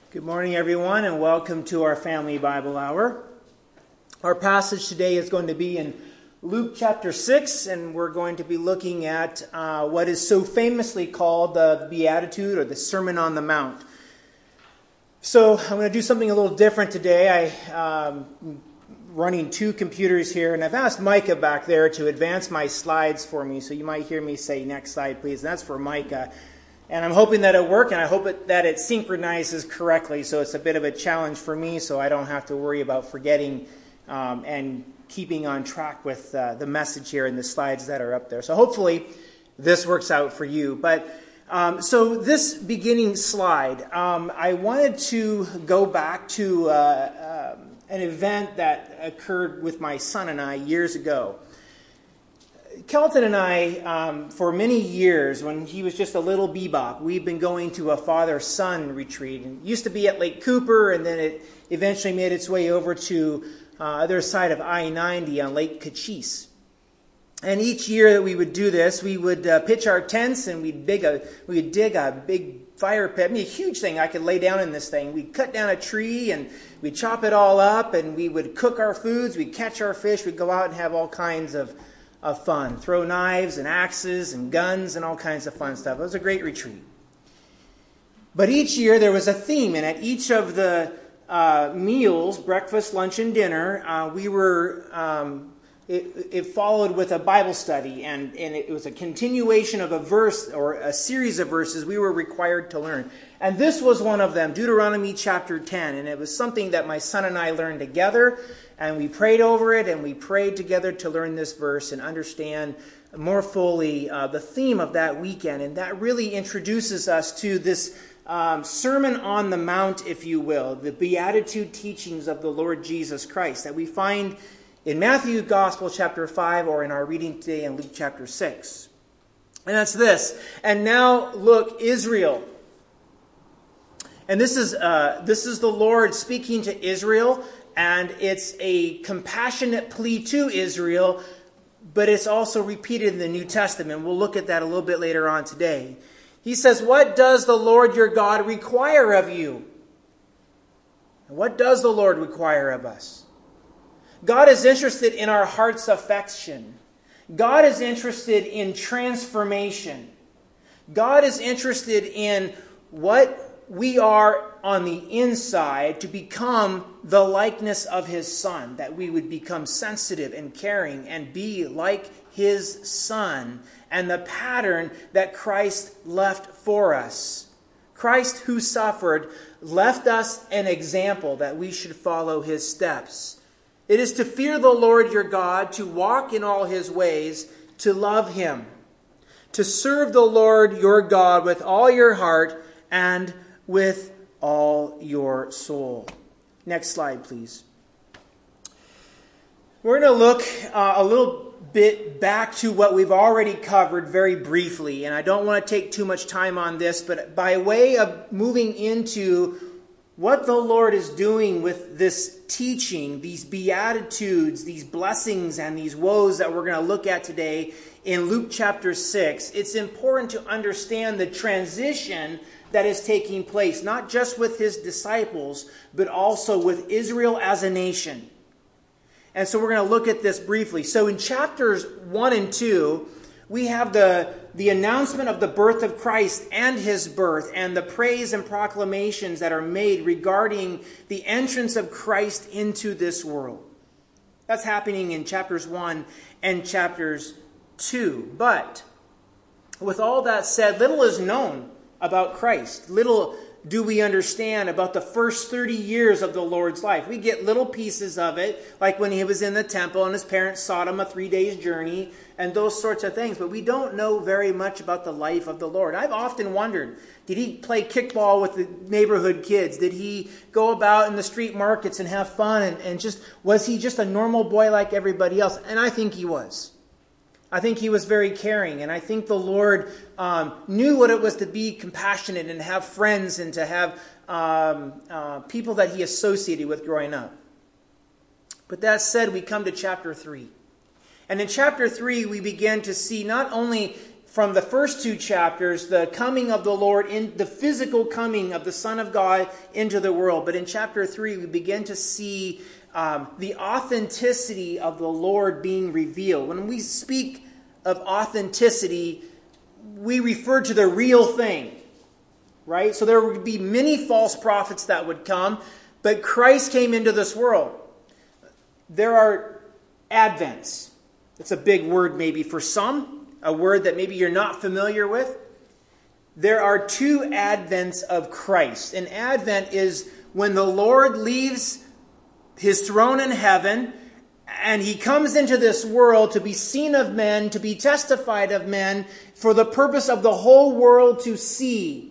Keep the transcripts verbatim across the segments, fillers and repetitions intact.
Good morning, everyone, and welcome to our Family Bible Hour. Our passage today is going to be in Luke chapter six, and we're going to be looking at uh, what is so famously called the Beatitude or the Sermon on the Mount. So I'm going to do something a little different today. I, um, I'm running two computers here, and I've asked Micah back there to advance my slides for me, so you might hear me say, "Next slide, please," and that's for Micah. And I'm hoping that it'll work, and I hope it, that it synchronizes correctly, so it's a bit of a challenge for me, so I don't have to worry about forgetting um, and keeping on track with uh, the message here and the slides that are up there. So hopefully this works out for you. But um, so this beginning slide, um, I wanted to go back to uh, um, an event that occurred with my son and I years ago. Kelton and I, um, for many years, when he was just a little bebop, we've been going to a father-son retreat. It used to be at Lake Cooper, and then it eventually made its way over to uh, other side of I ninety on Lake Cochise. And each year that we would do this, we would uh, pitch our tents, and we'd dig a we'd dig a big fire pit. I mean, a huge thing I could lay down in this thing. We'd cut down a tree, and we'd chop it all up, and we would cook our foods. We'd catch our fish. We'd go out and have all kinds of of fun. Throw knives and axes and guns and all kinds of fun stuff. It was a great retreat. But each year there was a theme, and at each of the uh, meals, breakfast, lunch, and dinner, uh, we were, um, it, it followed with a Bible study, and, and it was a continuation of a verse or a series of verses we were required to learn. And this was one of them, Deuteronomy chapter ten, and it was something that my son and I learned together. And we prayed over it, and we prayed together to learn this verse and understand more fully uh, the theme of that weekend. And that really introduces us to this um, Sermon on the Mount, if you will, the Beatitude teachings of the Lord Jesus Christ that we find in Matthew Gospel chapter five or in our reading today in Luke chapter six. And that's this. And now look, Israel. And this is uh, this is the Lord speaking to Israel. And it's a compassionate plea to Israel, but it's also repeated in the New Testament. We'll look at that a little bit later on today. He says, "What does the Lord your God require of you?" What does the Lord require of us? God is interested in our heart's affection. God is interested in transformation. God is interested in what we are on the inside to become the likeness of His Son, that we would become sensitive and caring and be like His Son and the pattern that Christ left for us. Christ, who suffered, left us an example that we should follow His steps. It is to fear the Lord your God, to walk in all His ways, to love Him, to serve the Lord your God with all your heart and with all your soul. Next slide, please. We're going to look uh, a little bit back to what we've already covered very briefly, and I don't want to take too much time on this, but by way of moving into what the Lord is doing with this teaching, these beatitudes, these blessings, and these woes that we're going to look at today in Luke chapter six, it's important to understand the transition that is taking place, not just with His disciples, but also with Israel as a nation. And so we're going to look at this briefly. So in chapters one and two, we have the, the announcement of the birth of Christ and His birth, and the praise and proclamations that are made regarding the entrance of Christ into this world. That's happening in chapters one and chapters two. But with all that said, little is known about Christ. Little do we understand about the first thirty years of the Lord's life. We get little pieces of it, like when He was in the temple and His parents sought Him a three days journey and those sorts of things. But we don't know very much about the life of the Lord. I've often wondered, did He play kickball with the neighborhood kids? Did He go about in the street markets and have fun? And, and just was He just a normal boy like everybody else? And I think He was. I think He was very caring, and I think the Lord um, knew what it was to be compassionate and have friends and to have um, uh, people that He associated with growing up. But that said, we come to chapter three. And in chapter three, we begin to see not only from the first two chapters, the coming of the Lord, in the physical coming of the Son of God into the world. But in chapter three, we begin to see um, the authenticity of the Lord being revealed. When we speak of authenticity, we refer to the real thing, right? So there would be many false prophets that would come, but Christ came into this world. There are advents. It's a big word maybe for some, a word that maybe you're not familiar with. There are two advents of Christ. An advent is when the Lord leaves his throne in heaven and he comes into this world to be seen of men, to be testified of men, for the purpose of the whole world to see.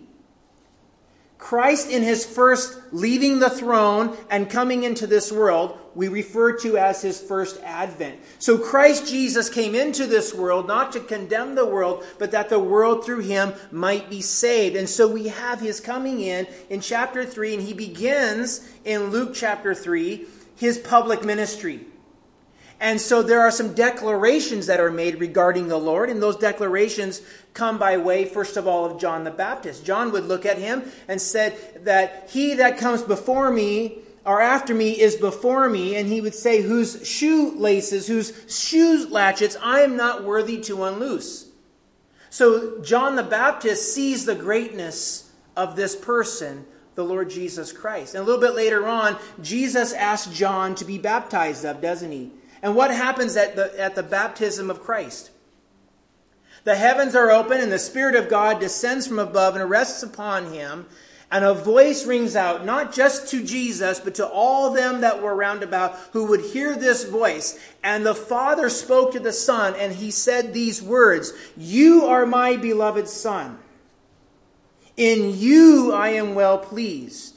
Christ in his first leaving the throne and coming into this world, we refer to as his first advent. So Christ Jesus came into this world not to condemn the world, but that the world through him might be saved. And so we have his coming in in chapter three, and he begins in Luke chapter three, his public ministry. And so there are some declarations that are made regarding the Lord, and those declarations come by way, first of all, of John the Baptist. John would look at him and said that he that comes before me, or after me, is before me, and he would say, whose shoelaces, whose shoe latchets I am not worthy to unloose. So John the Baptist sees the greatness of this person, the Lord Jesus Christ. And a little bit later on, Jesus asked John to be baptized of, doesn't he? And what happens at the, at the baptism of Christ? The heavens are open and the Spirit of God descends from above and rests upon him. And a voice rings out, not just to Jesus, but to all them that were round about who would hear this voice. And the Father spoke to the Son, and he said these words, "You are my beloved Son. In you I am well pleased."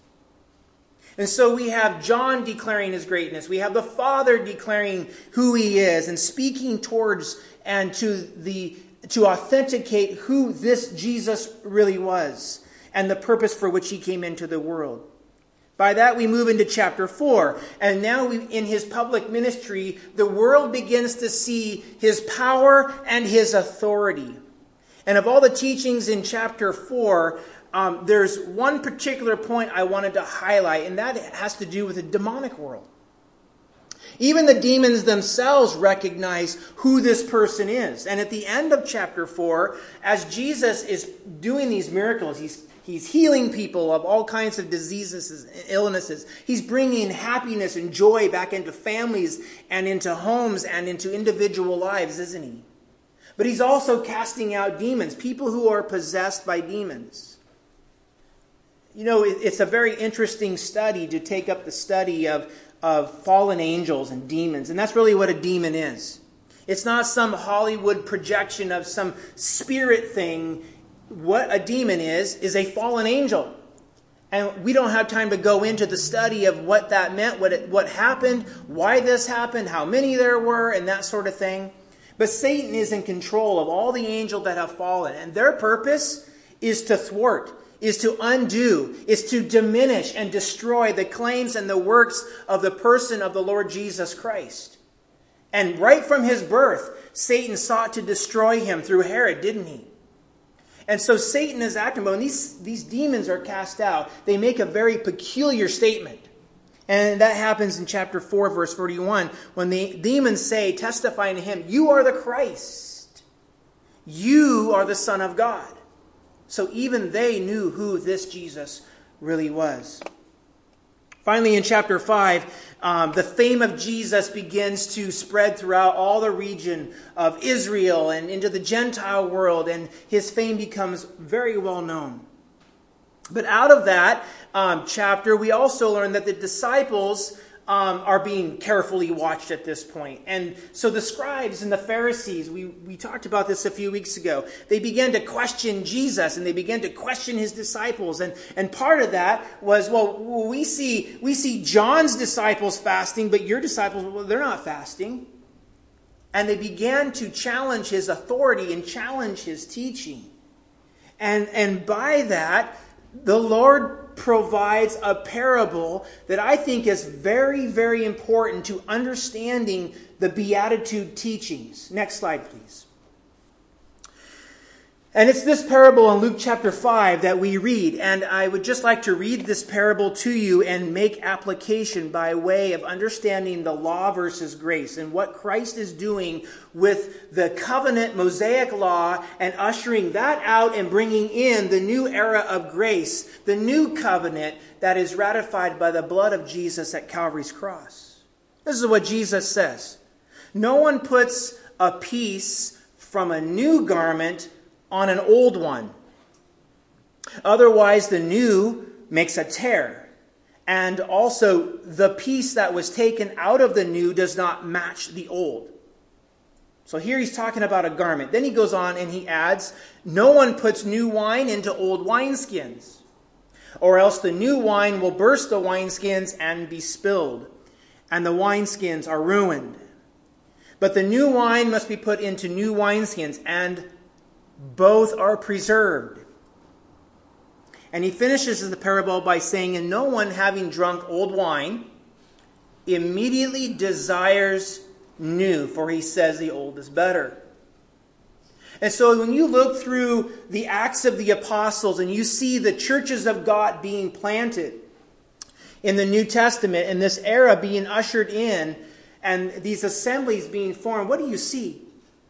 And so we have John declaring his greatness. We have the Father declaring who he is and speaking towards and to the to authenticate who this Jesus really was and the purpose for which he came into the world. By that we move into chapter four. And now we, in his public ministry, the world begins to see his power and his authority. And of all the teachings in chapter four, Um, there's one particular point I wanted to highlight, and that has to do with the demonic world. Even the demons themselves recognize who this person is. And at the end of chapter four, as Jesus is doing these miracles, he's, he's healing people of all kinds of diseases and illnesses. He's bringing happiness and joy back into families and into homes and into individual lives, isn't he? But he's also casting out demons, people who are possessed by demons. You know, it's a very interesting study to take up the study of, of fallen angels and demons. And that's really what a demon is. It's not some Hollywood projection of some spirit thing. What a demon is, is a fallen angel. And we don't have time to go into the study of what that meant, what it, what happened, why this happened, how many there were, and that sort of thing. But Satan is in control of all the angels that have fallen. And their purpose is to thwart, is to undo, is to diminish and destroy the claims and the works of the person of the Lord Jesus Christ. And right from his birth, Satan sought to destroy him through Herod, didn't he? And so Satan is acting, but when these, these demons are cast out, they make a very peculiar statement. And that happens in chapter four, verse forty-one, when the demons say, testifying to him, "You are the Christ. You are the Son of God." So even they knew who this Jesus really was. Finally, in chapter five, um, the fame of Jesus begins to spread throughout all the region of Israel and into the Gentile world, and his fame becomes very well known. But out of that um, chapter, we also learn that the disciples Um, are being carefully watched at this point. And so the scribes and the Pharisees, we, we talked about this a few weeks ago, they began to question Jesus and they began to question his disciples. And, and part of that was, well, we see, we see John's disciples fasting, but your disciples, well, they're not fasting. And they began to challenge his authority and challenge his teaching. And, and by that, the Lord provides a parable that I think is very, very important to understanding the Beatitude teachings. Next slide, please. And it's this parable in Luke chapter five that we read. And I would just like to read this parable to you and make application by way of understanding the law versus grace and what Christ is doing with the covenant Mosaic law and ushering that out and bringing in the new era of grace, the new covenant that is ratified by the blood of Jesus at Calvary's cross. This is what Jesus says. No one puts a piece from a new garment on an old one. Otherwise, the new makes a tear. And also, the piece that was taken out of the new does not match the old. So here he's talking about a garment. Then he goes on and he adds, no one puts new wine into old wineskins, or else the new wine will burst the wineskins and be spilled, and the wineskins are ruined. But the new wine must be put into new wineskins, and both are preserved. And he finishes the parable by saying, and no one having drunk old wine immediately desires new, for he says the old is better. And so when you look through the Acts of the Apostles and you see the churches of God being planted in the New Testament and this era being ushered in and these assemblies being formed, what do you see?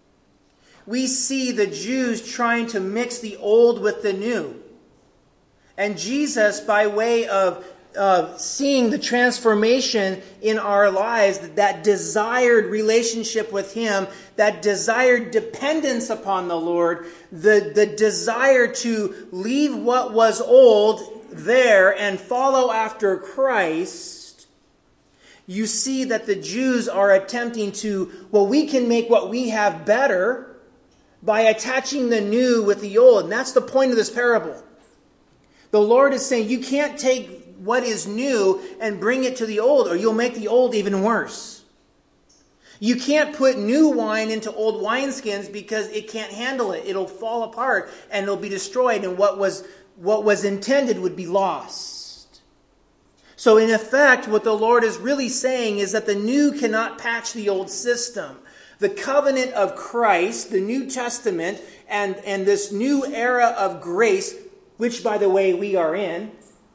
We see the Jews trying to mix the old with the new. And Jesus, by way of uh, seeing the transformation in our lives, that desired relationship with Him, that desired dependence upon the Lord, the, the desire to leave what was old there and follow after Christ, you see that the Jews are attempting to, well, we can make what we have better by attaching the new with the old. And that's the point of this parable. The Lord is saying you can't take what is new and bring it to the old, or you'll make the old even worse. You can't put new wine into old wineskins because it can't handle it. It'll fall apart and it'll be destroyed, and what was, what was intended would be lost. So in effect, what the Lord is really saying is that the new cannot patch the old system. The covenant of Christ, the New Testament, and, and this new era of grace, which, by the way, we are in,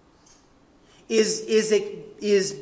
is, is, is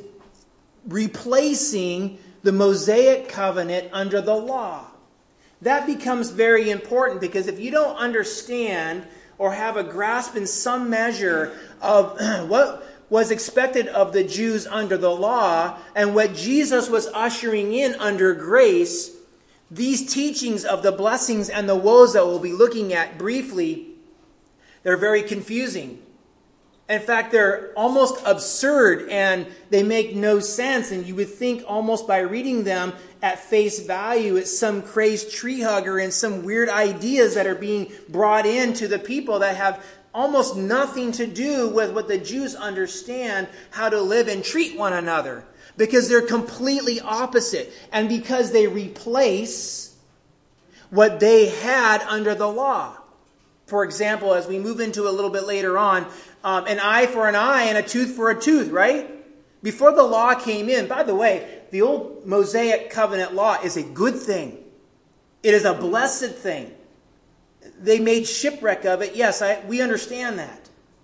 replacing the Mosaic covenant under the law. That becomes very important because if you don't understand or have a grasp in some measure of what was expected of the Jews under the law and what Jesus was ushering in under grace, these teachings of the blessings and the woes that we'll be looking at briefly, they're very confusing. In fact, they're almost absurd and they make no sense. And you would think almost by reading them at face value, it's some crazed tree hugger and some weird ideas that are being brought in to the people that have almost nothing to do with what the Jews understand how to live and treat one another. Because they're completely opposite. And because they replace what they had under the law. For example, as we move into a little bit later on, um, an eye for an eye and a tooth for a tooth, right? Before the law came in, by the way, the old Mosaic covenant law is a good thing. It is a blessed thing. They made shipwreck of it. Yes, I, we understand that.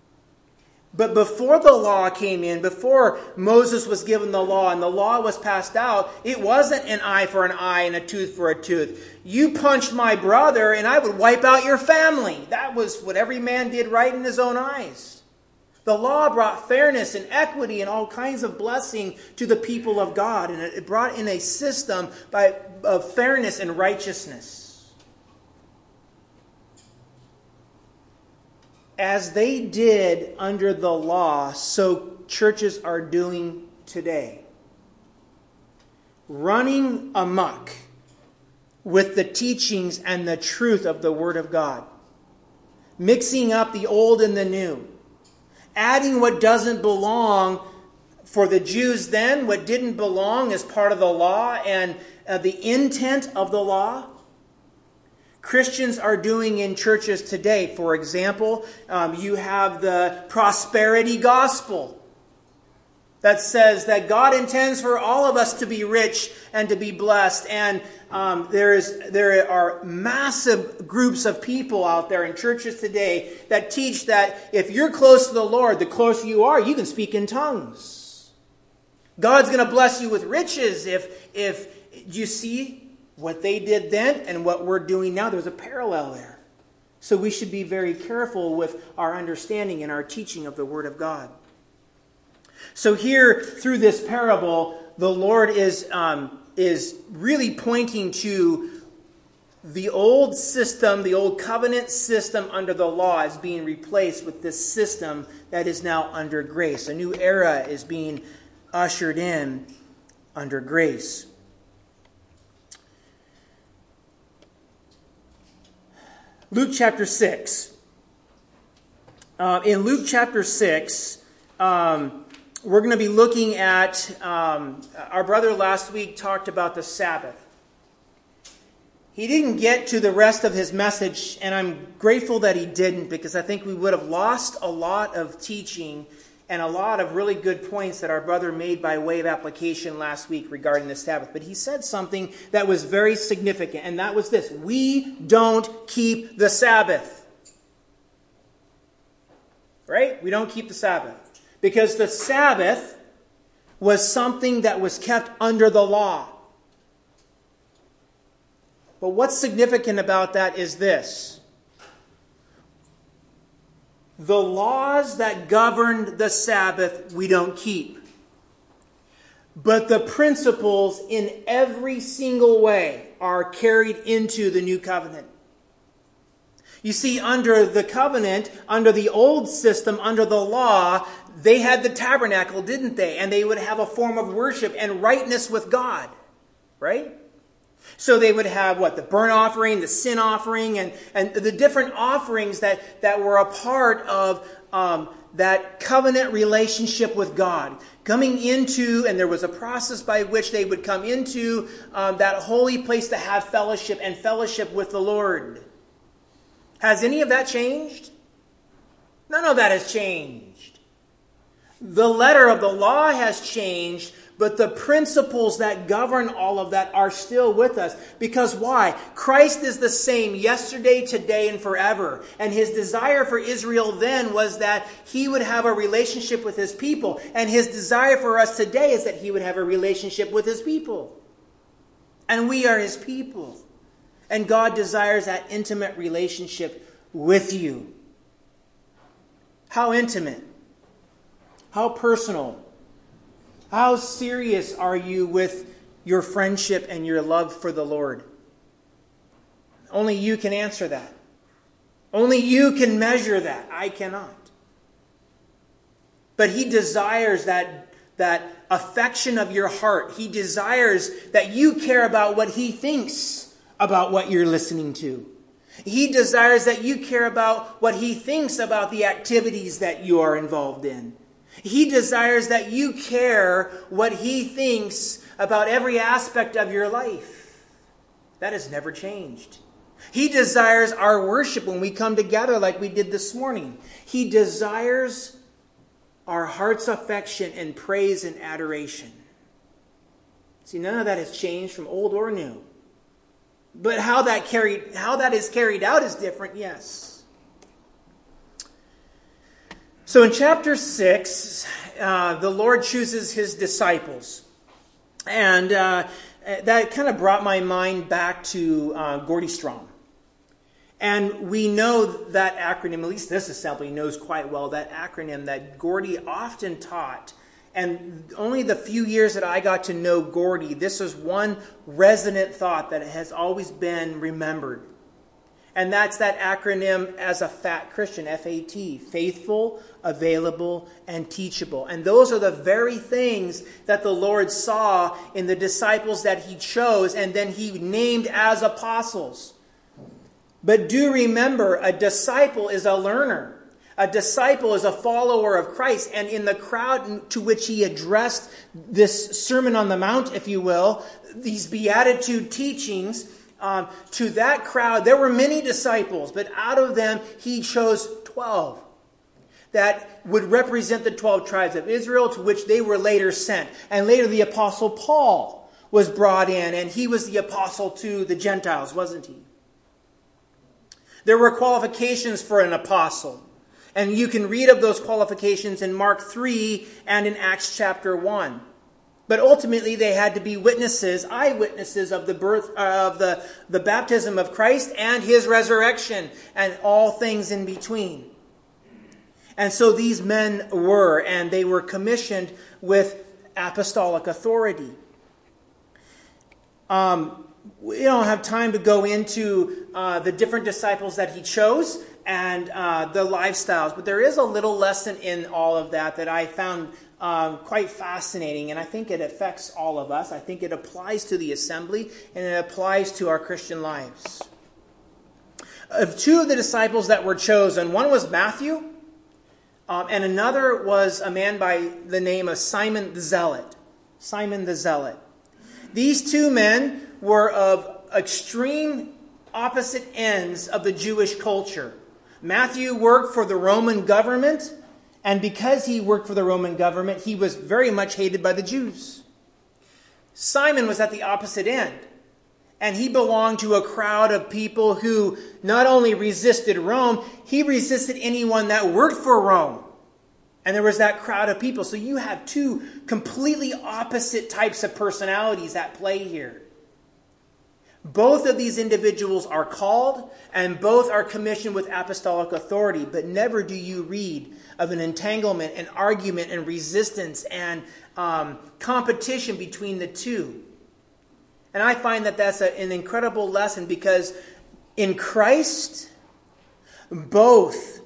But before the law came in, before Moses was given the law and the law was passed out, it wasn't an eye for an eye and a tooth for a tooth. You punched my brother and I would wipe out your family. That was what every man did right in his own eyes. The law brought fairness and equity and all kinds of blessing to the people of God. And it brought in a system by, of fairness and righteousness. As they did under the law, so churches are doing today. Running amok with the teachings and the truth of the Word of God. Mixing up the old and the new. Adding what doesn't belong for the Jews then, what didn't belong as part of the law and uh, the intent of the law. Christians are doing in churches today. For example, um, you have the prosperity gospel. that says that God intends for all of us to be rich and to be blessed. And um, there is there are massive groups of people out there in churches today that teach that if you're close to the Lord, the closer you are, you can speak in tongues. God's going to bless you with riches. If if you see what they did then and what we're doing now, there's a parallel there. So we should be very careful with our understanding and our teaching of the Word of God. So here, through this parable, the Lord is um, is really pointing to the old system, the old covenant system under the law is being replaced with this system that is now under grace. A new era is being ushered in under grace. Luke chapter six. Uh, in Luke chapter six, um, we're going to be looking at, um, our brother last week talked about the Sabbath. He didn't get to the rest of his message, and I'm grateful that he didn't, because I think we would have lost a lot of teaching and a lot of really good points that our brother made by way of application last week regarding the Sabbath. But he said something that was very significant, and that was this: we don't keep the Sabbath. Right? We don't keep the Sabbath. Because the Sabbath was something that was kept under the law. But what's significant about that is this: the laws that governed the Sabbath we don't keep. But the principles in every single way are carried into the new covenant. You see, under the covenant, under the old system, under the law, they had the tabernacle, didn't they? And they would have a form of worship and rightness with God. Right? So they would have what? The burnt offering, the sin offering, and, and the different offerings that, that were a part of um, that covenant relationship with God. Coming into, and there was a process by which they would come into um, that holy place to have fellowship and fellowship with the Lord. Has any of that changed? None of that has changed. The letter of the law has changed, but the principles that govern all of that are still with us. Because why? Christ is the same yesterday, today, and forever. And his desire for Israel then was that he would have a relationship with his people. And his desire for us today is that he would have a relationship with his people. And we are his people. And God desires that intimate relationship with you. How intimate? How personal? How serious are you with your friendship and your love for the Lord? Only you can answer that. Only you can measure that. I cannot. But he desires that, that affection of your heart. He desires that you care about what he thinks about what you're listening to. He desires that you care about what he thinks about the activities that you are involved in. He desires that you care what he thinks about every aspect of your life. That has never changed. He desires our worship when we come together like we did this morning. He desires our heart's affection and praise and adoration. See, none of that has changed from old or new. But how that carried, how that is carried out is different, yes. So in chapter six, uh, the Lord chooses his disciples. And uh, that kind of brought my mind back to uh, Gordy Strong. And we know that acronym, at least this assembly knows quite well, that acronym that Gordy often taught. And only the few years that I got to know Gordy, this is one resonant thought that has always been remembered. And that's that acronym as a fat Christian, F A T, faithful, available, and teachable. And those are the very things that the Lord saw in the disciples that he chose and then he named as apostles. But do remember, a disciple is a learner. A disciple is a follower of Christ. And in the crowd to which he addressed this Sermon on the Mount, if you will, these Beatitude teachings, Um, to that crowd, there were many disciples, but out of them he chose twelve. that would represent the twelve tribes of Israel, to which they were later sent. And later the Apostle Paul was brought in, and he was the apostle to the Gentiles, wasn't he? There were qualifications for an apostle. And you can read of those qualifications in Mark three and in Acts chapter one. But ultimately they had to be witnesses, eyewitnesses of the birth uh, of the, the baptism of Christ and his resurrection and all things in between. And so these men were, and they were commissioned with apostolic authority. Um, we don't have time to go into uh, the different disciples that he chose and uh, the lifestyles, but there is a little lesson in all of that that I found um, quite fascinating, and I think it affects all of us. I think it applies to the assembly, and it applies to our Christian lives. Of two of the disciples that were chosen, one was Matthew, um, and another was a man by the name of Simon the Zealot. Simon the Zealot. These two men were of extreme opposite ends of the Jewish culture. Matthew worked for the Roman government, and because he worked for the Roman government, he was very much hated by the Jews. Simon was at the opposite end, and he belonged to a crowd of people who not only resisted Rome, he resisted anyone that worked for Rome. And there was that crowd of people. So you have two completely opposite types of personalities at play here. Both of these individuals are called, and both are commissioned with apostolic authority, but never do you read of an entanglement, an argument, and resistance, and um, competition between the two. And I find that that's a, an incredible lesson, because in Christ, both,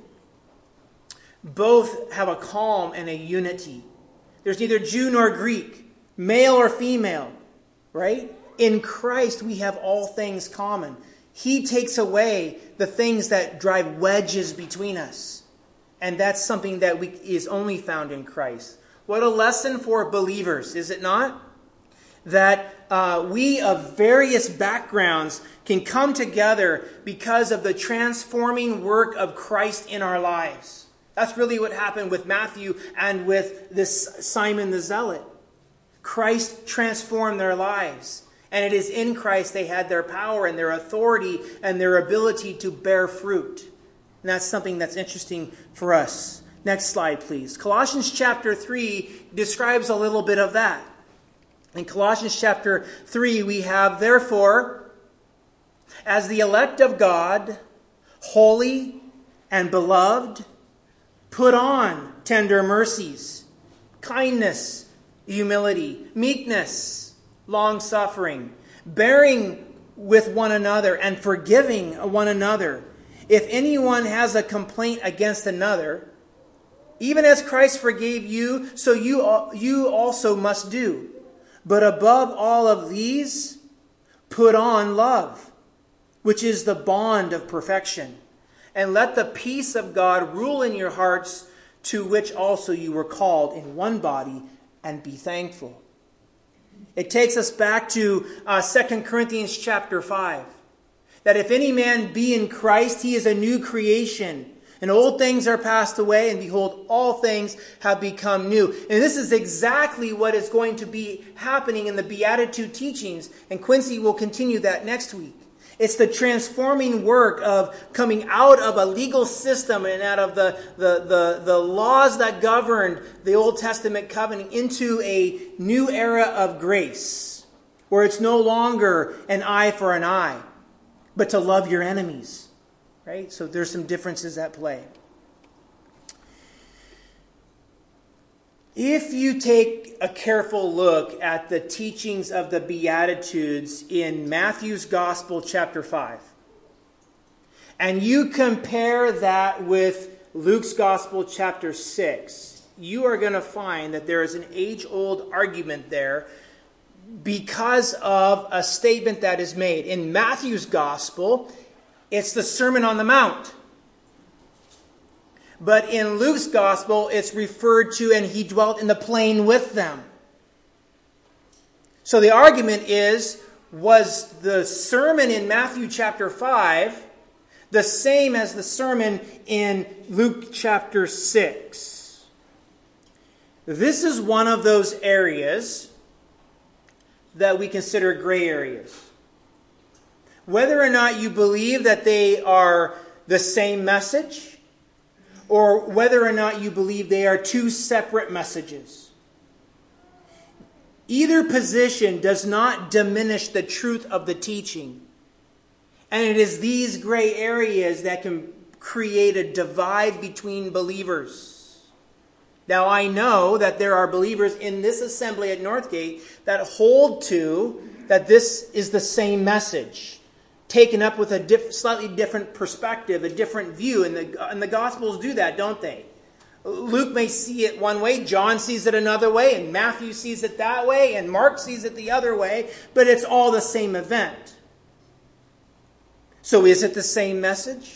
both have a calm and a unity. There's neither Jew nor Greek, male or female, right? In Christ, we have all things common. He takes away the things that drive wedges between us. And that's something that we, is only found in Christ. What a lesson for believers, is it not? That uh, we of various backgrounds can come together because of the transforming work of Christ in our lives. That's really what happened with Matthew and with this Simon the Zealot. Christ transformed their lives. And it is in Christ they had their power and their authority and their ability to bear fruit. And that's something that's interesting for us. Next slide, please. Colossians chapter three describes a little bit of that. In Colossians chapter three, we have, therefore, as the elect of God, holy and beloved, put on tender mercies, kindness, humility, meekness, long-suffering, bearing with one another and forgiving one another. If anyone has a complaint against another, even as Christ forgave you, so you, you also must do. But above all of these, put on love, which is the bond of perfection. And let the peace of God rule in your hearts, to which also you were called in one body, and be thankful. It takes us back to uh, Second Corinthians chapter five. That if any man be in Christ, he is a new creation. And old things are passed away, and behold, all things have become new. And this is exactly what is going to be happening in the Beatitude teachings. And Quincy will continue that next week. It's the transforming work of coming out of a legal system and out of the, the, the, the laws that governed the Old Testament covenant into a new era of grace, where it's no longer an eye for an eye, but to love your enemies. Right? So there's some differences at play. If you take a careful look at the teachings of the Beatitudes in Matthew's Gospel, chapter five, and you compare that with Luke's Gospel, chapter six, you are going to find that there is an age-old argument there because of a statement that is made. In Matthew's Gospel, it's the Sermon on the Mount. But in Luke's Gospel, it's referred to, and he dwelt in the plain with them. So the argument is, was the sermon in Matthew chapter five the same as the sermon in Luke chapter six. This is one of those areas that we consider gray areas. Whether or not you believe that they are the same message, or whether or not you believe they are two separate messages. Either position does not diminish the truth of the teaching. And it is these gray areas that can create a divide between believers. Now, I know that there are believers in this assembly at Northgate that hold to that this is the same message, taken up with a diff- slightly different perspective, a different view. And the, and the Gospels do that, don't they? Luke may see it one way, John sees it another way, and Matthew sees it that way, and Mark sees it the other way, but it's all the same event. So is it the same message?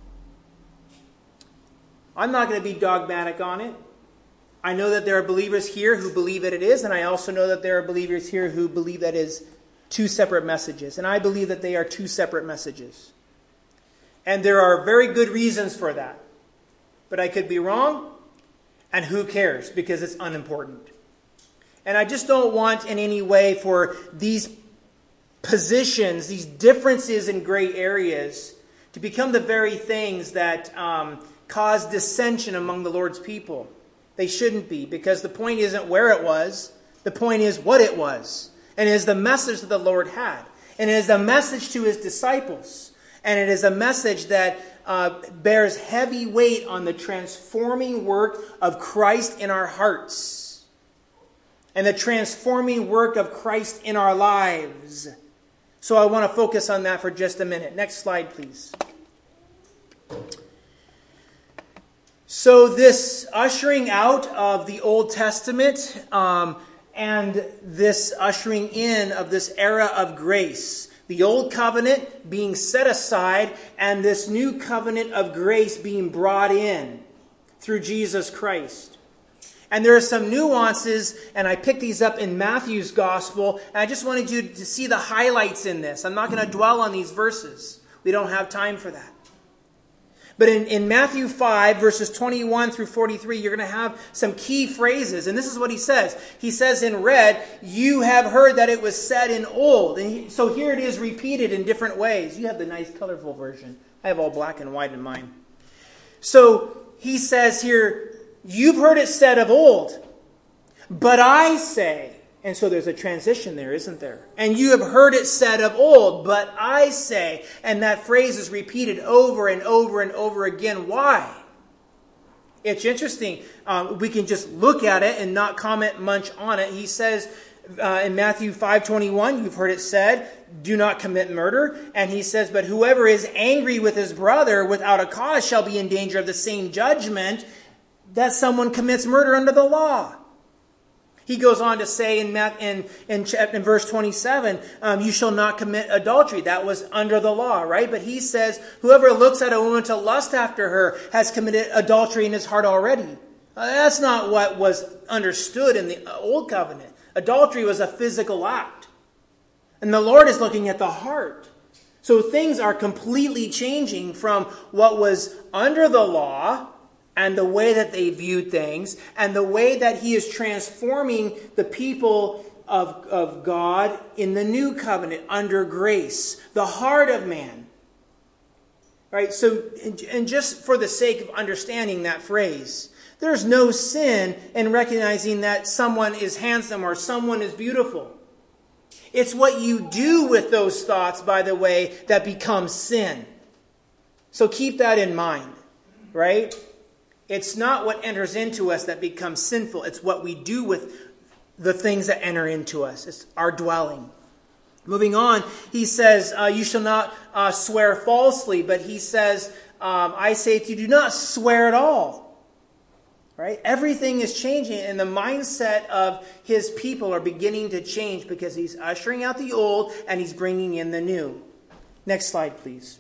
I'm not going to be dogmatic on it. I know that there are believers here who believe that it is, and I also know that there are believers here who believe that it is two separate messages. And I believe that they are two separate messages. And there are very good reasons for that. But I could be wrong, and who cares? Because it's unimportant. And I just don't want in any way for these positions, these differences in gray areas, to become the very things that um, cause dissension among the Lord's people. They shouldn't be, because the point isn't where it was. The point is what it was. And it is the message that the Lord had. And it is a message to his disciples. And it is a message that uh, bears heavy weight on the transforming work of Christ in our hearts. And the transforming work of Christ in our lives. So I want to focus on that for just a minute. Next slide, please. So this ushering out of the Old Testament um, and this ushering in of this era of grace. The Old Covenant being set aside and this new covenant of grace being brought in through Jesus Christ. And there are some nuances, and I picked these up in Matthew's Gospel, and I just wanted you to see the highlights in this. I'm not going to dwell on these verses. We don't have time for that. But in, in Matthew five, verses twenty-one through forty-three, you're going to have some key phrases. And this is what he says. He says in red, "You have heard that it was said in old." And he, so here it is repeated in different ways. You have the nice colorful version. I have all black and white in mine. So he says here, "You've heard it said of old, but I say," and so there's a transition there, isn't there? "And you have heard it said of old, but I say," and that phrase is repeated over and over and over again. Why? It's interesting. Um, we can just look at it and not comment much on it. He says uh, in Matthew five twenty-one, "You've heard it said, do not commit murder." And he says, "But whoever is angry with his brother without a cause shall be in danger of the same judgment that someone commits murder under the law." He goes on to say in in in, in verse twenty-seven, um, "You shall not commit adultery." That was under the law, right? But he says, "Whoever looks at a woman to lust after her has committed adultery in his heart already." Uh, that's not what was understood in the Old Covenant. Adultery was a physical act. And the Lord is looking at the heart. So things are completely changing from what was under the law and the way that they viewed things, and the way that he is transforming the people of, of God in the new covenant under grace, the heart of man. Right? So, and just for the sake of understanding that phrase, there's no sin in recognizing that someone is handsome or someone is beautiful. It's what you do with those thoughts, by the way, that becomes sin. So keep that in mind, right? It's not what enters into us that becomes sinful. It's what we do with the things that enter into us. It's our dwelling. Moving on, he says, uh, "You shall not uh, swear falsely." But he says, um, "I say to you, do not swear at all." Right? Everything is changing, and the mindset of his people are beginning to change because he's ushering out the old and he's bringing in the new. Next slide, please.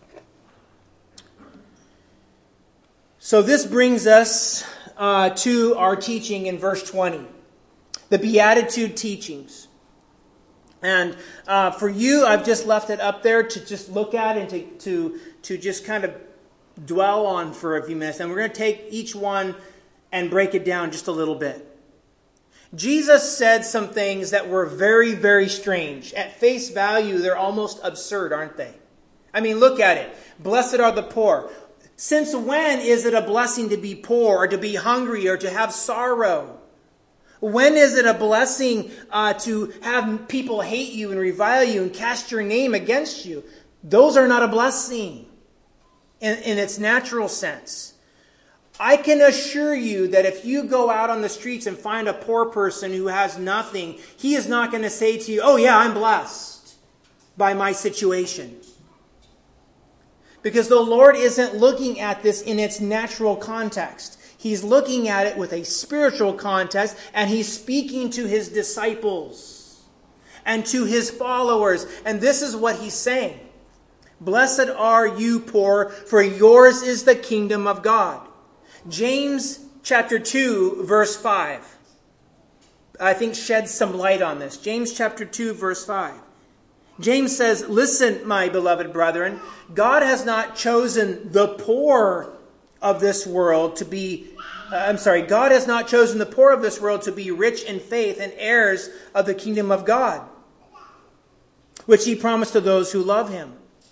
So this brings us uh, to our teaching in verse twenty. The Beatitude teachings. And uh, for you, I've just left it up there to just look at and to, to, to just kind of dwell on for a few minutes. And we're going to take each one and break it down just a little bit. Jesus said some things that were very, very strange. At face value, they're almost absurd, aren't they? I mean, look at it. Blessed are the poor. Since when is it a blessing to be poor or to be hungry or to have sorrow? When is it a blessing uh, to have people hate you and revile you and cast your name against you? Those are not a blessing in, in its natural sense. I can assure you that if you go out on the streets and find a poor person who has nothing, he is not going to say to you, oh yeah, I'm blessed by my situation. Because the Lord isn't looking at this in its natural context. He's looking at it with a spiritual context, and He's speaking to His disciples and to His followers. And this is what He's saying. Blessed are you poor, for yours is the kingdom of God. James chapter two, verse five, I think sheds some light on this. James chapter two, verse five. James says, listen, my beloved brethren, God has not chosen the poor of this world to be, uh, I'm sorry, God has not chosen the poor of this world to be rich in faith and heirs of the kingdom of God, which He promised to those who love Him.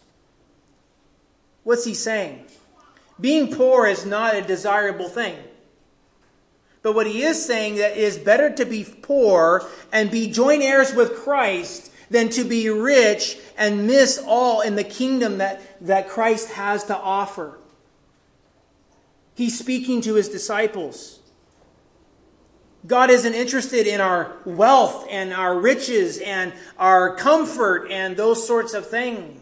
What's He saying? Being poor is not a desirable thing. But what He is saying that it is better to be poor and be joint heirs with Christ than to be rich and miss all in the kingdom that, that Christ has to offer. He's speaking to His disciples. God isn't interested in our wealth and our riches and our comfort and those sorts of things.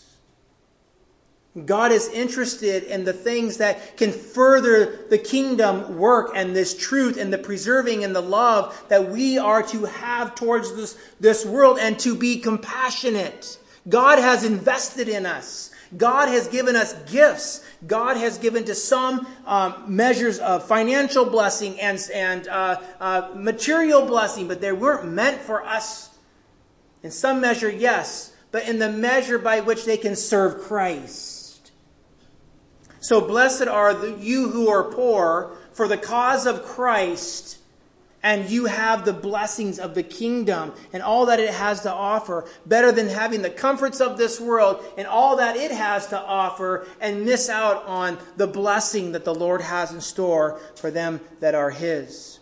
God is interested in the things that can further the kingdom work and this truth and the preserving and the love that we are to have towards this, this world, and to be compassionate. God has invested in us. God has given us gifts. God has given to some um, measures of financial blessing and, and uh, uh, material blessing, but they weren't meant for us. In some measure, yes, but in the measure by which they can serve Christ. So blessed are the, you who are poor for the cause of Christ, and you have the blessings of the kingdom and all that it has to offer, better than having the comforts of this world and all that it has to offer and miss out on the blessing that the Lord has in store for them that are His.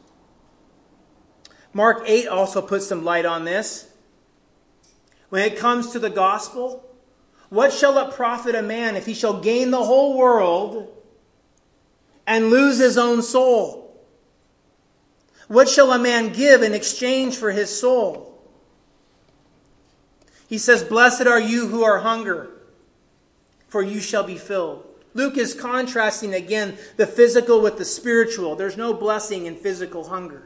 Mark eight also puts some light on this. When it comes to the gospel, what shall it profit a man if he shall gain the whole world and lose his own soul? What shall a man give in exchange for his soul? He says, blessed are you who are hunger, for you shall be filled. Luke is contrasting again the physical with the spiritual. There's no blessing in physical hunger.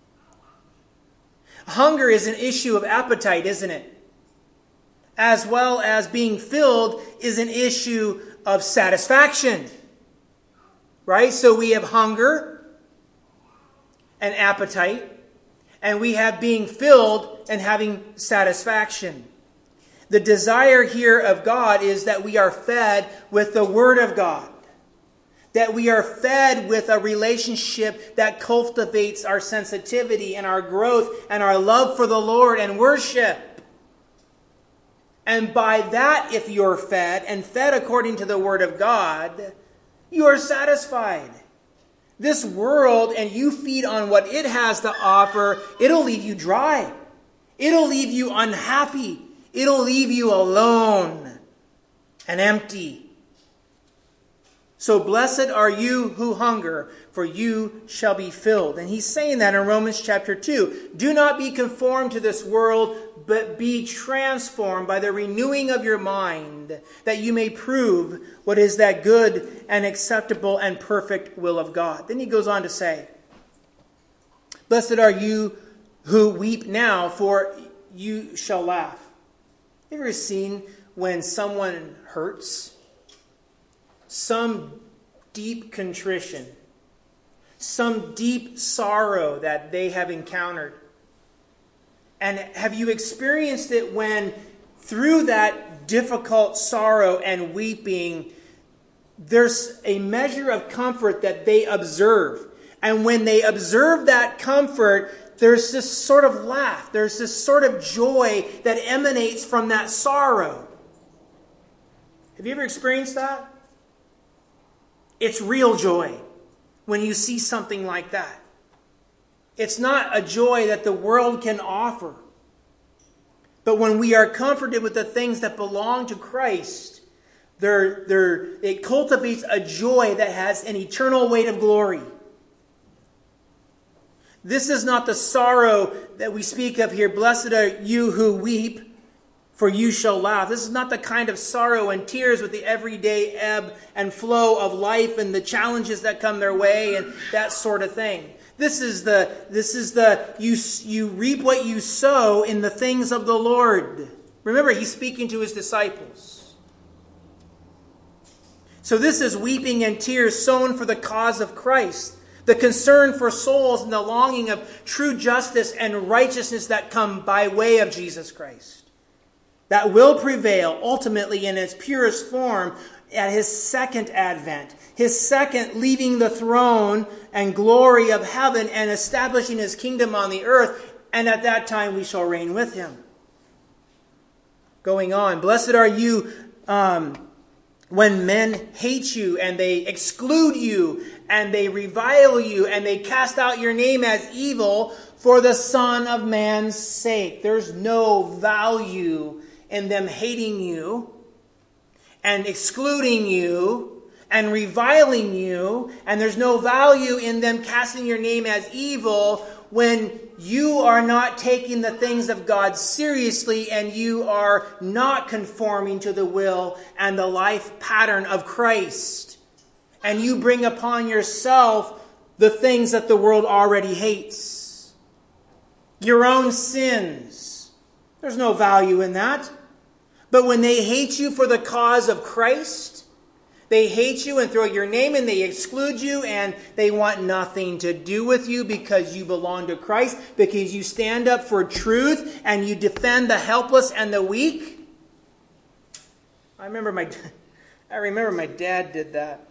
Hunger is an issue of appetite, isn't it? As well as being filled is an issue of satisfaction. Right? So we have hunger and appetite, and we have being filled and having satisfaction. The desire here of God is that we are fed with the Word of God. That we are fed with a relationship that cultivates our sensitivity and our growth and our love for the Lord and worship. And by that, if you're fed, and fed according to the Word of God, you are satisfied. This world, and you feed on what it has to offer, it'll leave you dry. It'll leave you unhappy. It'll leave you alone and empty. So blessed are you who hunger, for you shall be filled. And he's saying that in Romans chapter two. Do not be conformed to this world, but be transformed by the renewing of your mind, that you may prove what is that good and acceptable and perfect will of God. Then he goes on to say, blessed are you who weep now, for you shall laugh. You ever seen when someone hurts? Some deep contrition, some deep sorrow that they have encountered. And have you experienced it when through that difficult sorrow and weeping, there's a measure of comfort that they observe. And when they observe that comfort, there's this sort of laugh. There's this sort of joy that emanates from that sorrow. Have you ever experienced that? It's real joy when you see something like that. It's not a joy that the world can offer. But when we are comforted with the things that belong to Christ, there, there, it cultivates a joy that has an eternal weight of glory. This is not the sorrow that we speak of here. Blessed are you who weep, for you shall laugh. This is not the kind of sorrow and tears with the everyday ebb and flow of life and the challenges that come their way and that sort of thing. This is the, this is the, you, you reap what you sow in the things of the Lord. Remember, he's speaking to his disciples. So this is weeping and tears sown for the cause of Christ. The concern for souls and the longing of true justice and righteousness that come by way of Jesus Christ. That will prevail ultimately in its purest form at his second advent. His second leaving the throne and glory of heaven and establishing his kingdom on the earth. And at that time we shall reign with him. Going on. Blessed are you um, when men hate you and they exclude you and they revile you and they cast out your name as evil for the Son of Man's sake. There's no value in them hating you and excluding you and reviling you, and there's no value in them casting your name as evil when you are not taking the things of God seriously and you are not conforming to the will and the life pattern of Christ. And you bring upon yourself the things that the world already hates. Your own sins. There's no value in that. But when they hate you for the cause of Christ, they hate you and throw your name and they exclude you and they want nothing to do with you because you belong to Christ, because you stand up for truth and you defend the helpless and the weak. I remember my, I remember my dad did that.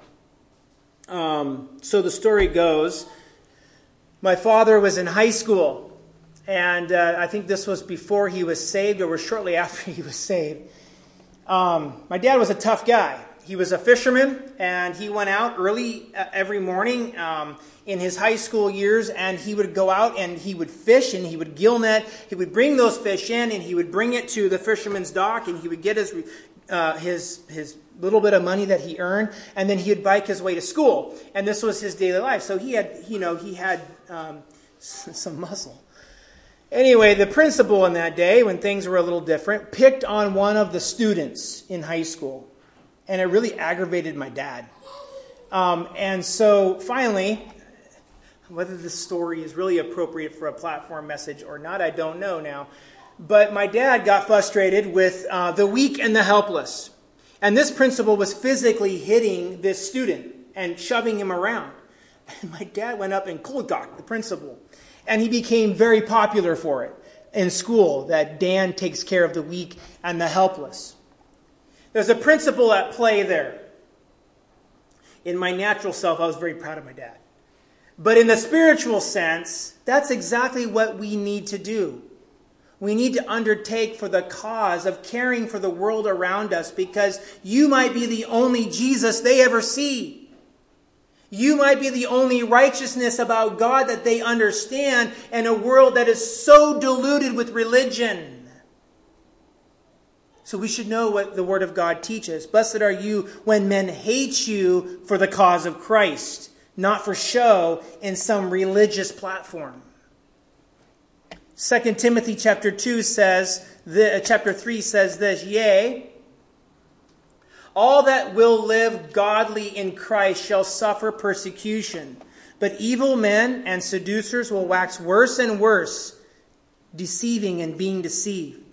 Um, so the story goes, my father was in high school. And uh, I think this was before he was saved or was shortly after he was saved. Um, my dad was a tough guy. He was a fisherman, and he went out early uh, every morning um, in his high school years, and he would go out and he would fish, and he would gill net. He would bring those fish in, and he would bring it to the fisherman's dock, and he would get his uh, his his little bit of money that he earned, and then he would bike his way to school. And this was his daily life. So he had, you know, he had um, some muscle. Anyway, the principal in that day, when things were a little different, picked on one of the students in high school. And it really aggravated my dad. Um, and so finally, whether this story is really appropriate for a platform message or not, I don't know now. But my dad got frustrated with uh, the weak and the helpless. And this principal was physically hitting this student and shoving him around. And my dad went up and cold cocked the principal. And he became very popular for it in school, that Dan takes care of the weak and the helpless. There's a principle at play there. In my natural self, I was very proud of my dad. But in the spiritual sense, that's exactly what we need to do. We need to undertake for the cause of caring for the world around us, because you might be the only Jesus they ever see. You might be the only righteousness about God that they understand in a world that is so diluted with religion. So we should know what the Word of God teaches. Blessed are you when men hate you for the cause of Christ, not for show in some religious platform. Second Timothy chapter two says, the, chapter three says this, yea, all that will live godly in Christ shall suffer persecution. But evil men and seducers will wax worse and worse, deceiving and being deceived.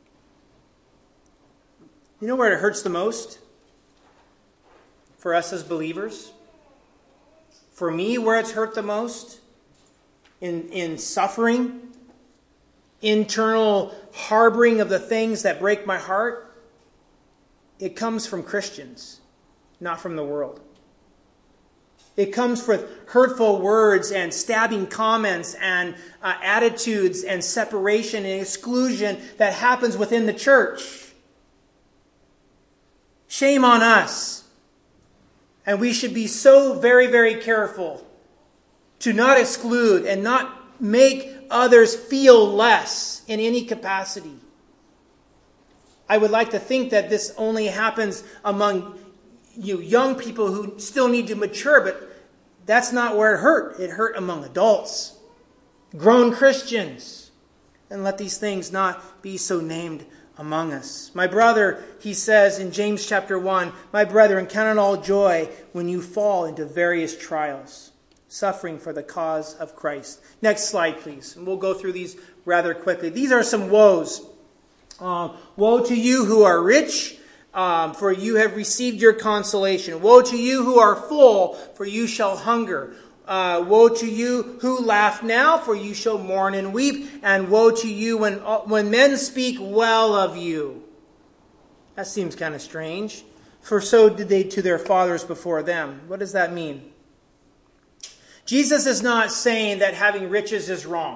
You know where it hurts the most? For us as believers? For me, where it's hurt the most? In, in suffering? internal harboring of the things that break my heart, it comes from Christians, not from the world. It comes with hurtful words and stabbing comments and uh, attitudes and separation and exclusion that happens within the church. Shame on us. And we should be so very, very careful to not exclude and not make others feel less in any capacity. I would like to think that this only happens among you young people who still need to mature, but that's not where it hurt. It hurt among adults, grown Christians. And let these things not be so named among us. My brother, he says in James chapter one, my brethren, count it all joy when you fall into various trials, suffering for the cause of Christ. Next slide, please. And we'll go through these rather quickly. These are some woes. Uh, woe to you who are rich, Um, for you have received your consolation. Woe to you who are full, for you shall hunger. Uh, woe to you who laugh now, for you shall mourn and weep. And woe to you when, when men speak well of you. That seems kind of strange. For so did they to their fathers before them. What does that mean? Jesus is not saying that having riches is wrong.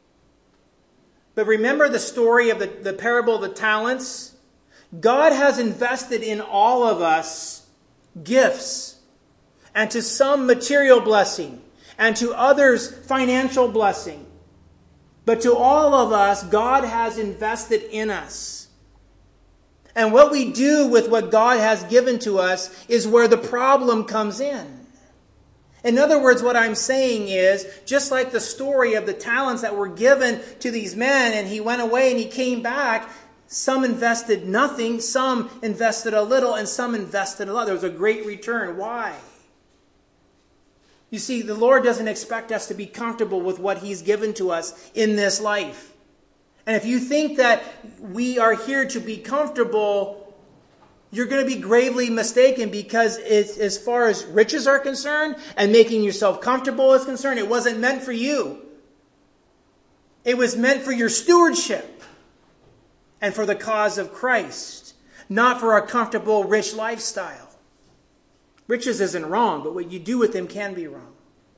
But remember the story of the, the parable of the talents? God has invested in all of us gifts, and to some material blessing, and to others financial blessing. But to all of us, God has invested in us. And what we do with what God has given to us is where the problem comes in. In other words, what I'm saying is, just like the story of the talents that were given to these men, and he went away and he came back, some invested nothing, some invested a little, and some invested a lot. There was a great return. Why? You see, the Lord doesn't expect us to be comfortable with what He's given to us in this life. And if you think that we are here to be comfortable, you're going to be gravely mistaken, because it's, as far as riches are concerned and making yourself comfortable is concerned, it wasn't meant for you. It was meant for your stewardship and for the cause of Christ, not for a comfortable, rich lifestyle. Riches isn't wrong, but what you do with them can be wrong.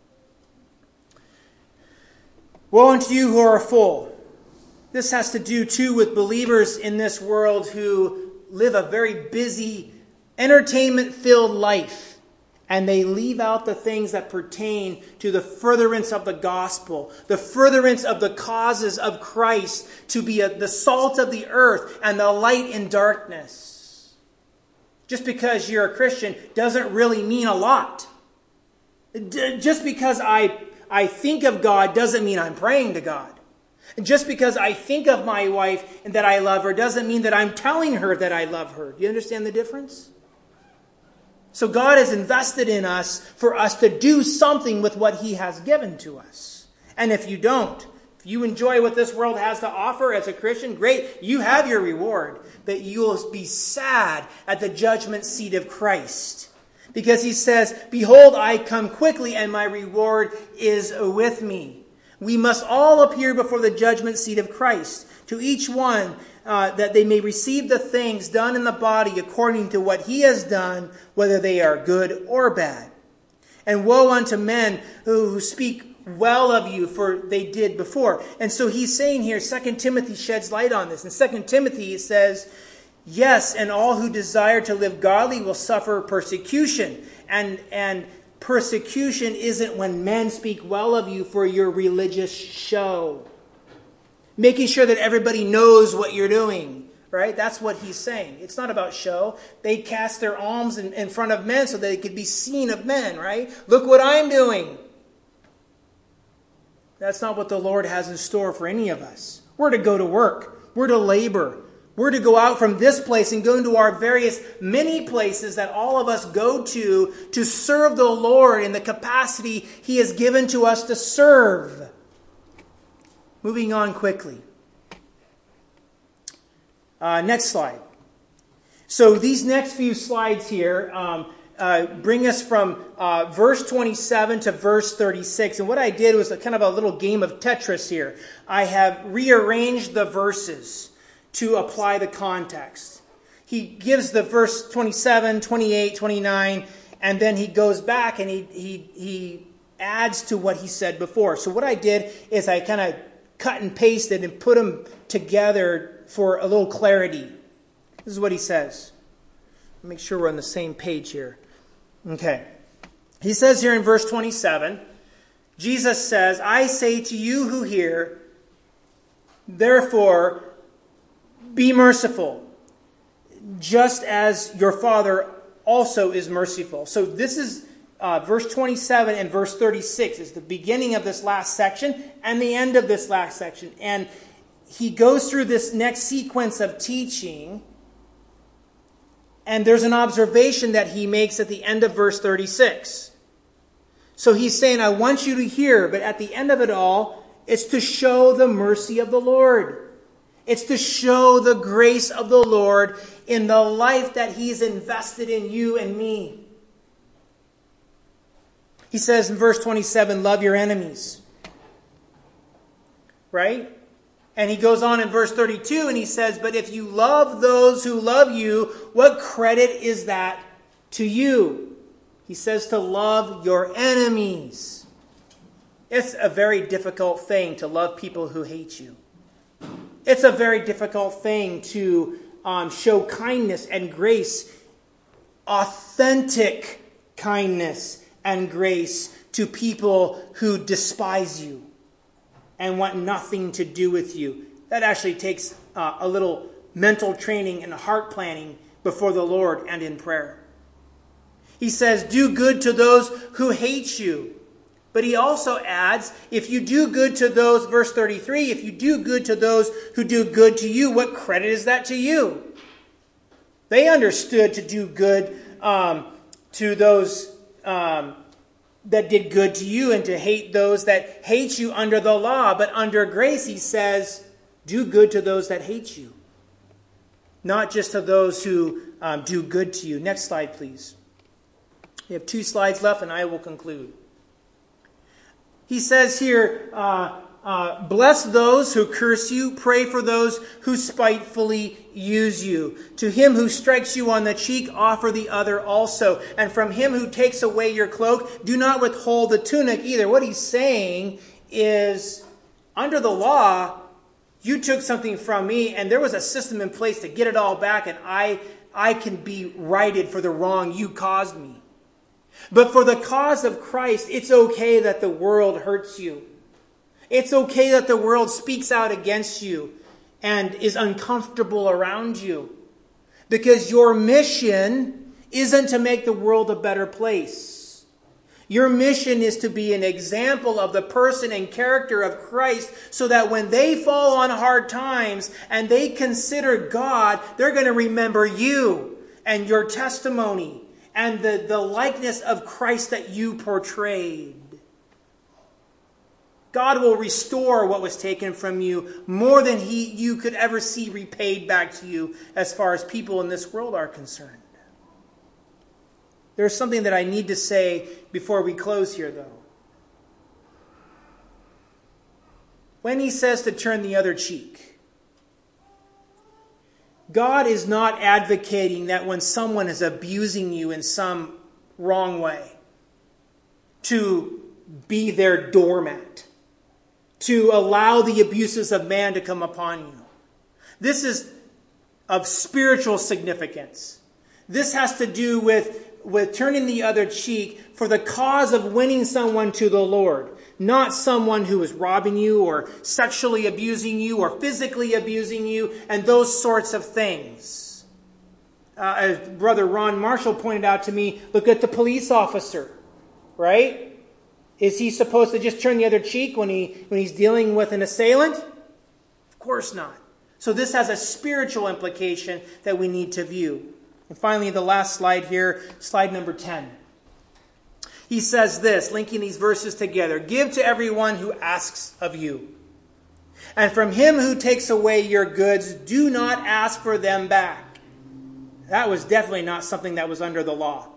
Woe unto you who are full. This has to do, too, with believers in this world who live a very busy, entertainment-filled life. And they leave out the things that pertain to the furtherance of the gospel, the furtherance of the causes of Christ, to be a, the salt of the earth and the light in darkness. Just because you're a Christian doesn't really mean a lot. D- just because I, I think of God doesn't mean I'm praying to God. And just because I think of my wife and that I love her doesn't mean that I'm telling her that I love her. Do you understand the difference? So God has invested in us for us to do something with what He has given to us. And if you don't, if you enjoy what this world has to offer as a Christian, great, you have your reward. But you will be sad at the judgment seat of Christ. Because He says, behold, I come quickly, and my reward is with me. We must all appear before the judgment seat of Christ. To each one, Uh, that they may receive the things done in the body according to what He has done, whether they are good or bad. And woe unto men who, who speak well of you, for they did before. And so he's saying here, Second Timothy sheds light on this. In Second Timothy it says, yes, and all who desire to live godly will suffer persecution. And, and persecution isn't when men speak well of you for your religious show. Making sure that everybody knows what you're doing, right? That's what he's saying. It's not about show. They cast their alms in, in front of men so that it could be seen of men, right? Look what I'm doing. That's not what the Lord has in store for any of us. We're to go to work. We're to labor. We're to go out from this place and go into our various many places that all of us go to to serve the Lord in the capacity He has given to us to serve. Moving on quickly. Uh, next slide. So these next few slides here, um, uh, bring us from uh, verse twenty-seven to verse thirty-six. And what I did was a kind of a little game of Tetris here. I have rearranged the verses to apply the context. He gives the verse twenty-seven, twenty-eight, twenty-nine, and then he goes back and he he he adds to what he said before. So what I did is I kind of cut and pasted and put them together for a little clarity. This is what he says. Make sure we're on the same page here. Okay. He says here in verse twenty-seven, Jesus says, I say to you who hear, therefore, be merciful, just as your Father also is merciful. So this is uh, verse twenty-seven and verse thirty-six is the beginning of this last section and the end of this last section. And he goes through this next sequence of teaching, and there's an observation that he makes at the end of verse thirty-six. So he's saying, I want you to hear, but at the end of it all, it's to show the mercy of the Lord. It's to show the grace of the Lord in the life that he's invested in you and me. He says in verse twenty-seven, love your enemies. Right? And he goes on in verse thirty-two and he says, but if you love those who love you, what credit is that to you? He says to love your enemies. It's a very difficult thing to love people who hate you. It's a very difficult thing to um, show kindness and grace, authentic kindness and grace to people who despise you and want nothing to do with you. That actually takes uh, a little mental training and heart planning before the Lord and in prayer. He says, do good to those who hate you. But he also adds, if you do good to those, verse thirty-three, if you do good to those who do good to you, what credit is that to you? They understood to do good um, to those um, that did good to you and to hate those that hate you under the law. But under grace, he says, do good to those that hate you. Not just to those who um, do good to you. Next slide, please. We have two slides left and I will conclude. He says here, uh, uh, bless those who curse you, pray for those who spitefully use you. To him who strikes you on the cheek, offer the other also. And from him who takes away your cloak, do not withhold the tunic either. What he's saying is, under the law, you took something from me, and there was a system in place to get it all back, and I, I can be righted for the wrong you caused me. But for the cause of Christ, it's okay that the world hurts you. It's okay that the world speaks out against you and is uncomfortable around you. Because your mission isn't to make the world a better place. Your mission is to be an example of the person and character of Christ so that when they fall on hard times and they consider God, they're going to remember you and your testimony and the, the likeness of Christ that you portrayed. God will restore what was taken from you more than he, you could ever see repaid back to you as far as people in this world are concerned. There's something that I need to say before we close here, though. When he says to turn the other cheek, God is not advocating that when someone is abusing you in some wrong way, to be their doormat, to allow the abuses of man to come upon you. This is of spiritual significance. This has to do with, with turning the other cheek for the cause of winning someone to the Lord. Not someone who is robbing you or sexually abusing you or physically abusing you and those sorts of things. Uh, as Brother Ron Marshall pointed out to me, look at the police officer, right? Is he supposed to just turn the other cheek when he when he's dealing with an assailant? Of course not. So this has a spiritual implication that we need to view. And finally, the last slide here, slide number ten. He says this, linking these verses together. Give to everyone who asks of you. And from him who takes away your goods, do not ask for them back. That was definitely not something that was under the law.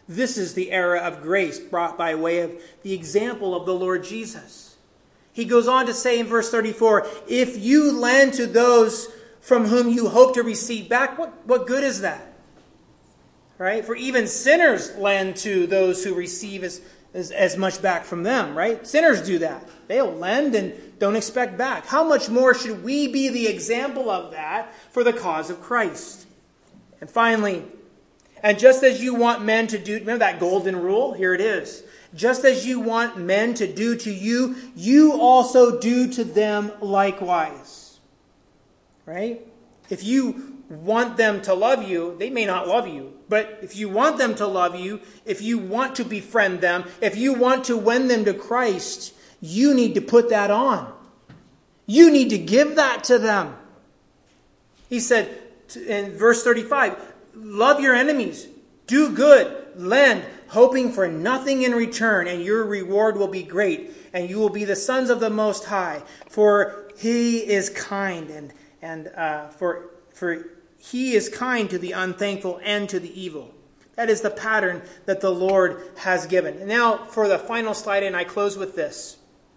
This is the era of grace brought by way of the example of the Lord Jesus. He goes on to say in verse thirty-four, if you lend to those from whom you hope to receive back, what, what good is that? Right? For even sinners lend to those who receive as, as, as much back from them, right? Sinners do that. They'll lend and don't expect back. How much more should we be the example of that for the cause of Christ? And finally, and just as you want men to do, remember that golden rule? Here it is. Just as you want men to do to you, you also do to them likewise. Right? If you want them to love you, they may not love you. But if you want them to love you, if you want to befriend them, if you want to win them to Christ, you need to put that on. You need to give that to them. He said in verse thirty-five, love your enemies, do good, lend, hoping for nothing in return, and your reward will be great, and you will be the sons of the Most High, for He is kind, and and uh, for for He is kind to the unthankful and to the evil. That is the pattern that the Lord has given. And now for the final slide, and I close with this.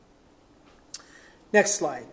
Next slide.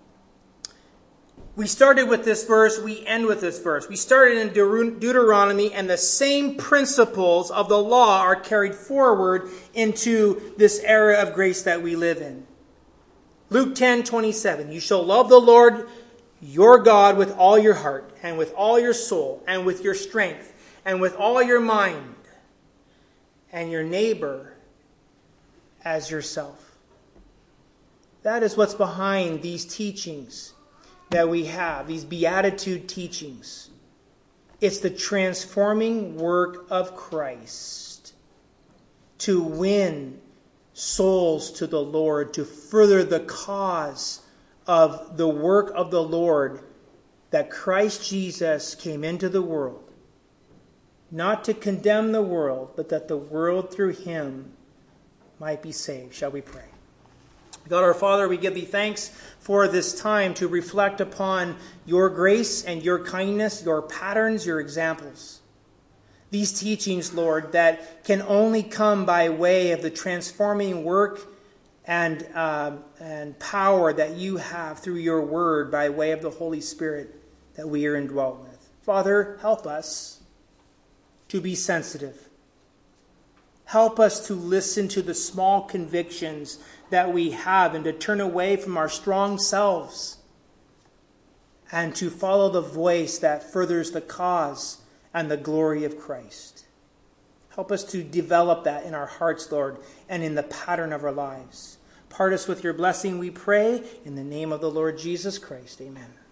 We started with this verse, we end with this verse. We started in Deut- Deuteronomy, and the same principles of the law are carried forward into this era of grace that we live in. Luke ten twenty-seven, you shall love the Lord your God with all your heart, and with all your soul, and with your strength, and with all your mind, and your neighbor as yourself. That is what's behind these teachings that we have, these beatitude teachings. It's the transforming work of Christ to win souls to the Lord, to further the cause of the work of the Lord, that Christ Jesus came into the world, not to condemn the world, but that the world through Him might be saved. Shall we pray? God our Father, we give Thee thanks for this time to reflect upon Your grace and Your kindness, Your patterns, Your examples. These teachings, Lord, that can only come by way of the transforming work and, uh, and power that You have through Your Word by way of the Holy Spirit that we are indwelt with. Father, help us to be sensitive. Help us to listen to the small convictions that we have and to turn away from our strong selves and to follow the voice that furthers the cause and the glory of Christ. Help us to develop that in our hearts, Lord, and in the pattern of our lives. Part us with Your blessing, we pray, in the name of the Lord Jesus Christ. Amen.